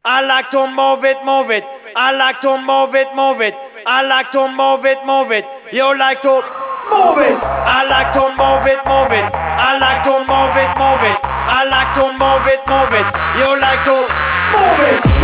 I like to move it, move it. I like to move it, move it. I like to move it, move it. You like to move it. I like to move it, move it. I like to move it, move it. I like to move it, move it. You like to move it.